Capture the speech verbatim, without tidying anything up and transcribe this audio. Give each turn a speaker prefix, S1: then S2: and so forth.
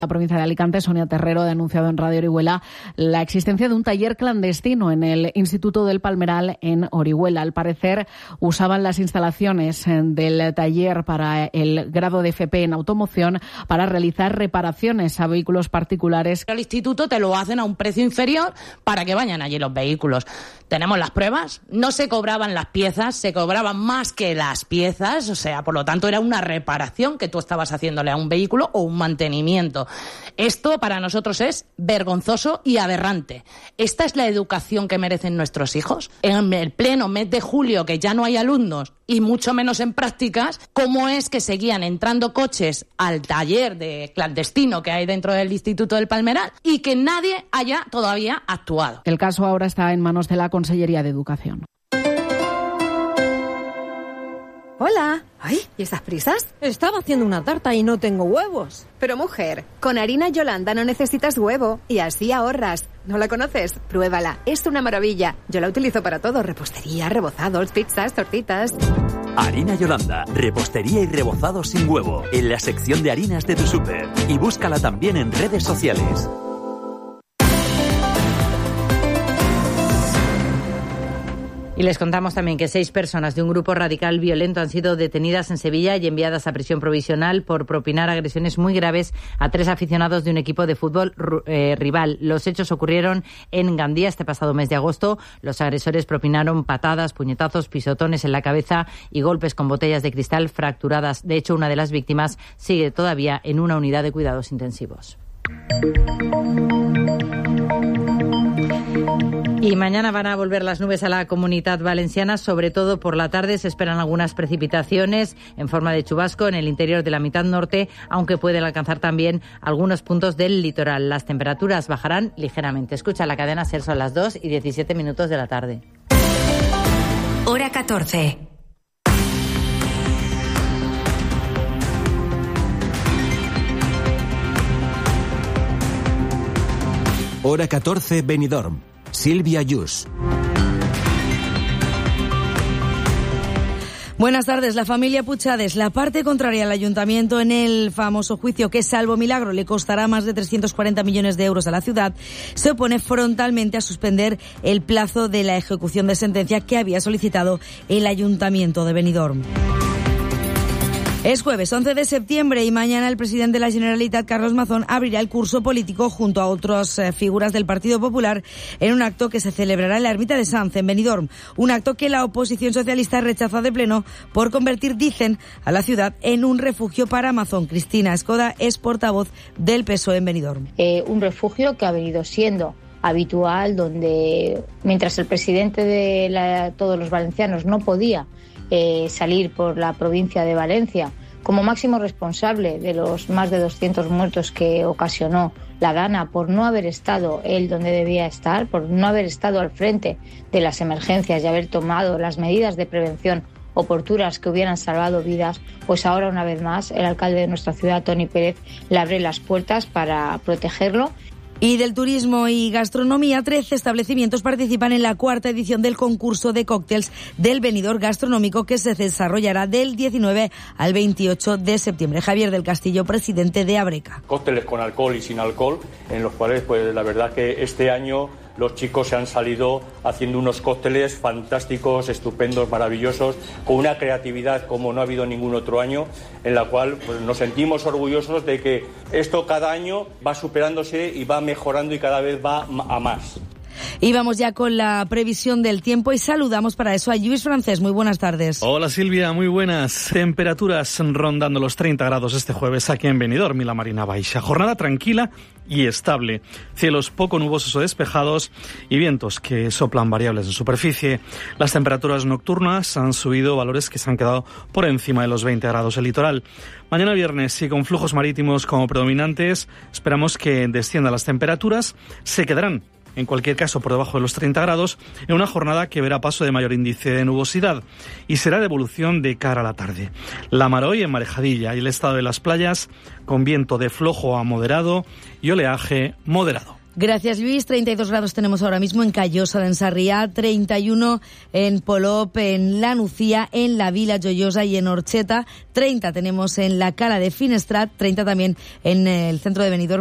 S1: La provincia de Alicante, Sonia Terrero, ha denunciado en Radio Orihuela la existencia de un taller clandestino en el Instituto del Palmeral en Orihuela. Al parecer, usaban las instalaciones del taller para el grado de F P en automoción para realizar reparaciones a vehículos particulares.
S2: El instituto te lo hacen a un precio inferior para que vayan allí los vehículos. Tenemos las pruebas, no se cobraban las piezas, se cobraban más que las piezas, o sea, por lo tanto era una reparación que tú estabas haciéndole a un vehículo o un mantenimiento. Esto para nosotros es vergonzoso y aberrante. ¿Esta es la educación que merecen nuestros hijos? En el pleno mes de julio, que ya no hay alumnos y mucho menos en prácticas, ¿cómo es que seguían entrando coches al taller de clandestino que hay dentro del Instituto del Palmeral y que nadie haya todavía actuado?
S1: El caso ahora está en manos de la Consellería de Educación.
S3: Hola. Ay, ¿y esas prisas?
S4: Estaba haciendo una tarta y no tengo huevos.
S3: Pero mujer, con harina Yolanda no necesitas huevo y así ahorras. ¿No la conoces? Pruébala, es una maravilla. Yo la utilizo para todo, repostería, rebozados, pizzas, tortitas.
S5: Harina Yolanda, repostería y rebozado sin huevo, en la sección de harinas de tu súper. Y búscala también en redes sociales.
S6: Y les contamos también que seis personas de un grupo radical violento han sido detenidas en Sevilla y enviadas a prisión provisional por propinar agresiones muy graves a tres aficionados de un equipo de fútbol eh, rival. Los hechos ocurrieron en Gandía este pasado mes de agosto. Los agresores propinaron patadas, puñetazos, pisotones en la cabeza y golpes con botellas de cristal fracturadas. De hecho, una de las víctimas sigue todavía en una unidad de cuidados intensivos. Y mañana van a volver las nubes a la Comunidad Valenciana, sobre todo por la tarde. Se esperan algunas precipitaciones en forma de chubasco en el interior de la mitad norte, aunque pueden alcanzar también algunos puntos del litoral. Las temperaturas bajarán ligeramente. Escucha la cadena SER, son las dos y diecisiete minutos de la tarde.
S7: Hora catorce.
S8: Hora catorce, Benidorm. Silvia Yus.
S9: Buenas tardes. La familia Puchades, la parte contraria al ayuntamiento en el famoso juicio que, salvo milagro, le costará más de trescientos cuarenta millones de euros a la ciudad, se opone frontalmente a suspender el plazo de la ejecución de sentencia que había solicitado el ayuntamiento de Benidorm. Es jueves once de septiembre y mañana el presidente de la Generalitat, Carlos Mazón, abrirá el curso político junto a otras eh, figuras del Partido Popular en un acto que se celebrará en la Ermita de Sanz, en Benidorm. Un acto que la oposición socialista rechaza de pleno por convertir, dicen, a la ciudad en un refugio para Mazón. Cristina Escoda es portavoz del P S O E en Benidorm.
S10: Eh, un refugio que ha venido siendo habitual, donde mientras el presidente de la, todos los valencianos no podía Eh, salir por la provincia de Valencia como máximo responsable de los más de doscientos muertos que ocasionó la Dana por no haber estado él donde debía estar, por no haber estado al frente de las emergencias y haber tomado las medidas de prevención oportunas que hubieran salvado vidas, pues ahora una vez más el alcalde de nuestra ciudad, Toni Pérez, le abre las puertas para protegerlo.
S9: Y del turismo y gastronomía, trece establecimientos participan en la cuarta edición del concurso de cócteles del Benidorm Gastronómico, que se desarrollará del diecinueve al veintiocho de septiembre. Javier del Castillo, presidente de Abreca.
S11: Cócteles con alcohol y sin alcohol, en los cuales pues la verdad que este año los chicos se han salido haciendo unos cócteles fantásticos, estupendos, maravillosos, con una creatividad como no ha habido ningún otro año, en la cual pues, nos sentimos orgullosos de que esto cada año va superándose y va mejorando y cada vez va a más.
S9: Y vamos ya con la previsión del tiempo y saludamos para eso a Lluís Francés. Muy buenas tardes.
S12: Hola Silvia, muy buenas. Temperaturas rondando los treinta grados este jueves aquí en Benidorm y la Marina Baixa. Jornada tranquila y estable. Cielos poco nubosos o despejados y vientos que soplan variables en superficie. Las temperaturas nocturnas han subido valores que se han quedado por encima de los veinte grados el litoral. Mañana viernes y con flujos marítimos como predominantes, esperamos que desciendan las temperaturas. Se quedarán en cualquier caso por debajo de los treinta grados, en una jornada que verá paso de mayor índice de nubosidad y será de evolución de cara a la tarde. La mar hoy en marejadilla y el estado de las playas con viento de flojo a moderado y oleaje moderado.
S9: Gracias, Luis. treinta y dos grados tenemos ahora mismo en Callosa de Sarriá, treinta y uno en Polop, en La Nucía, en la Vila Joyosa y en Orcheta, treinta tenemos en la Cala de Finestrat, treinta también en el centro de Benidorm.